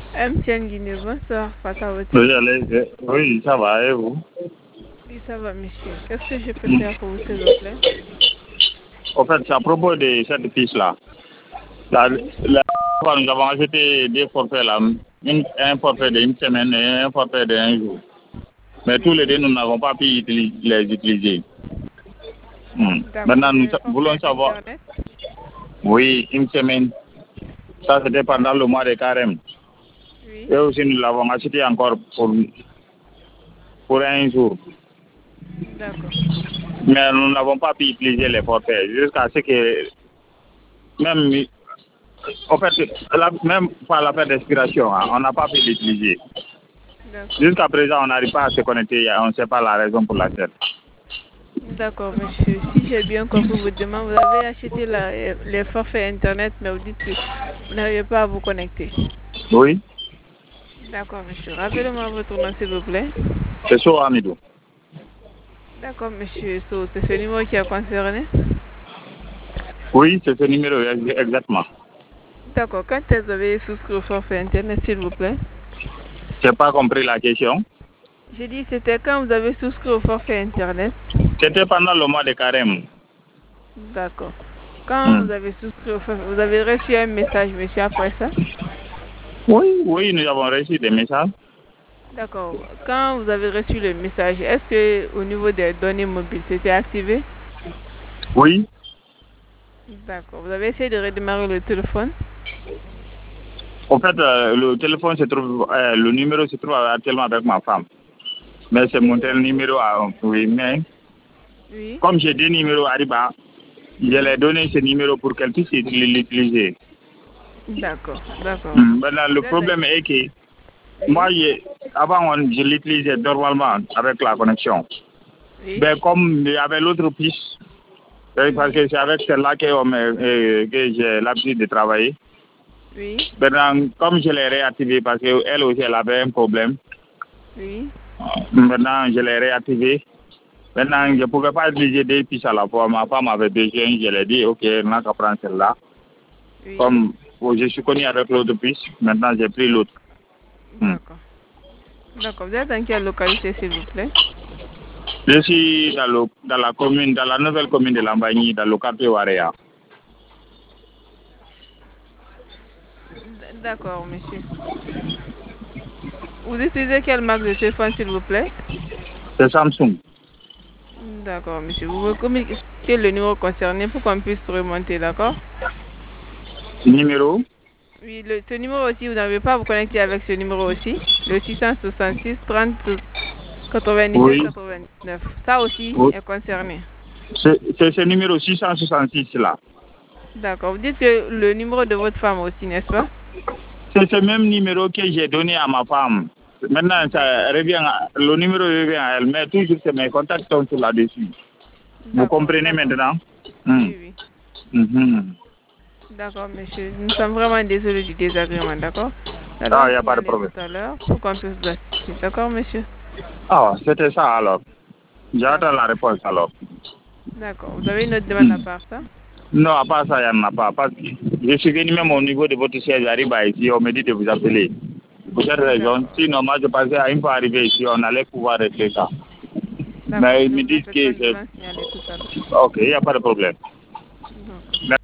MTN Guinée, bonsoir, Fata Woté. Oui, ça va, et vous? Oui, ça va, monsieur. Qu'est-ce que je peux faire pour vous, s'il vous plaît? En fait, c'est à propos de cette fiche-là. Nous avons acheté des forfaits là, un forfait d'une semaine et un forfait d'un jour. Mais tous les Oui. deux, nous n'avons pas pu les utiliser. D'accord. Maintenant, nous Le voulons forfait savoir, Internet? oui, une semaine, ça c'était pendant le mois de carême. Oui. Et aussi, nous l'avons acheté encore pour un jour. D'accord. Mais nous n'avons pas pu utiliser les forfaits jusqu'à ce que, même, en fait, même par la fin d'expiration, hein, on n'a pas pu l'utiliser. D'accord. Jusqu'à présent, on n'arrive pas à se connecter, on ne sait pas la raison pour laquelle. D'accord, monsieur. Si j'ai bien compris votre demande, vous avez acheté les forfaits Internet, mais vous dites que vous n'arrivez pas à vous connecter. Oui, D'accord, monsieur. Rappelez-moi votre nom, s'il vous plaît. c'est ça, Amidou. D'accord, monsieur. C'est ce numéro qui a concerné? Oui, c'est ce numéro exactement. D'accord. Quand est-ce que vous avez souscrit au forfait Internet, s'il vous plaît? Je n'ai pas compris la question. J'ai dit, c'était quand vous avez souscrit au forfait Internet? C'était pendant le mois de carême. D'accord. Quand vous avez souscrit au forfait, vous avez reçu un message, monsieur, après ça? Oui, nous avons reçu des messages. D'accord. Quand vous avez reçu le message, est-ce que au niveau des données mobiles, c'était activé? Oui, D'accord. Vous avez essayé de redémarrer le téléphone? en fait, le téléphone se trouve, le numéro se trouve actuellement avec ma femme. Mais c'est mon tel numéro oui, mais Oui. comme j'ai deux numéros Ariba, je Oui. l'ai donné ce numéro pour qu'elle puisse l'utiliser. D'accord. D'accord. Maintenant, le Vous êtes problème d'accord? est que moi, Oui. avant, je l'utilisais normalement avec la connexion. Oui. Ben, comme il y avait l'autre piste, parce Oui. que c'est avec celle-là que j'ai l'habitude de travailler. Oui. Maintenant, comme je l'ai réactivé parce qu'elle aussi, elle avait un problème. Oui. Maintenant, je l'ai réactivé. Maintenant, je Oui. ne pouvais pas utiliser deux pistes à la fois. Ma femme avait besoin, je l'ai dit, ok, on n'a qu'à prendre celle-là. Oui. Comme je suis connu avec l'autre piste, maintenant j'ai pris l'autre. D'accord. D'accord. Vous êtes dans quelle localité, s'il vous plaît? Je suis dans la commune, dans la nouvelle commune de Lambagny, dans le quartier Ouarea. D'accord, monsieur. Vous utilisez quelle marque de téléphone, s'il vous plaît? C'est Samsung. D'accord, monsieur. Vous me communiquez le numéro concerné pour qu'on puisse remonter, d'accord? Numéro Oui, ce numéro aussi, vous n'avez pas à vous connecter avec ce numéro aussi. Le 666 30 97 Oui. 99. Ça aussi Oui. est concerné. C'est ce numéro 666 là. D'accord. Vous dites que le numéro de votre femme aussi, n'est-ce pas? C'est ce même numéro que j'ai donné à ma femme. Maintenant, D'accord. le numéro revient à elle, mais toujours que mes contacts sont sur là-dessus. Vous D'accord, comprenez d'accord. maintenant? Oui, oui. Mhm. D'accord, monsieur. Nous sommes vraiment désolés du désagrément, d'accord? Nous Ah, allons il n'y a pas de signaler tout problème. à l'heure pour qu'on puisse vous assister. D'accord, monsieur? Ah, c'était ça alors. J'attends D'accord. la réponse alors. D'accord. Vous avez une autre demande à Mhm. part ça? Non, à part ça, il n'y en a pas. Je suis venu même au niveau de votre siège, j'arrive ici, on me dit de vous appeler. Pour cette raison, D'accord. sinon moi je pensais à une fois arrivé ici, on allait pouvoir régler ça. D'accord. Mais ils Ne me vous en disent faites pas, que nous allons signaler tout à l'heure. ok, il n'y a pas de problème.